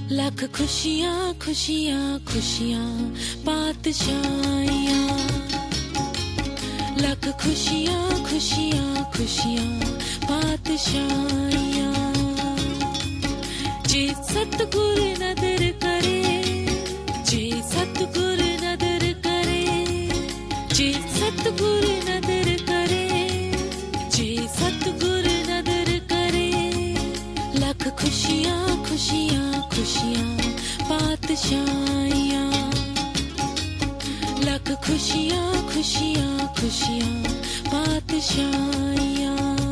लाख खुशियाँ खुशियाँ खुशियाँ बादशाहियाँ, लाख खुशियाँ खुशियाँ खुशियाँ बादशाहियाँ। जे सतगुरु नदर करे, जे सतगुरु नदर करे, जे सतगुरु नदर करे, जे सतगुरु नदर करे। लाख खुशियाँ खुशियाँ खुशियाँ बादशाहियाँ, लाख खुशियाँ खुशियाँ खुशियाँ बादशाहियाँ।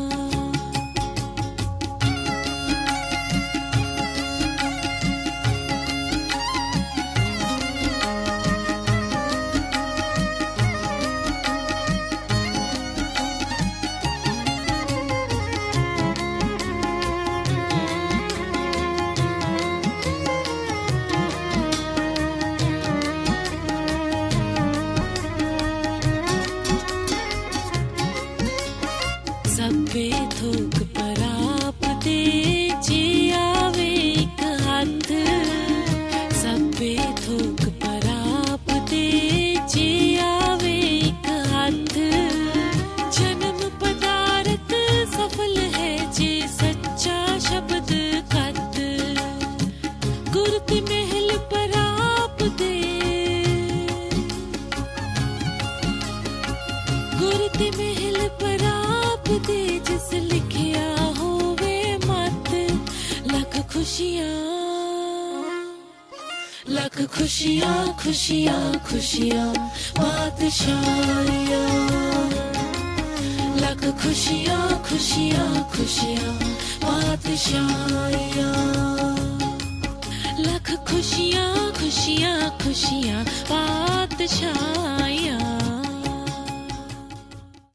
सभे थोक पराप दे जे आवे एक हाथ, सभे थोक पराप दे जे आवे एक हाथ। जन्म पदार्थ सफल है जे सच्चा शब्द कत, गुरति महल पराप दे, गुरति महल पराप दे जिस लिखिया होवे मत। लाख खुशियाँ, लाख खुशियाँ खुशियाँ खुशियाँ बादशाहियाँ, लाख खुशियाँ खुशियाँ खुशियाँ बादशाहियाँ, लाख खुशियाँ खुशियाँ खुशियाँ बादशाह।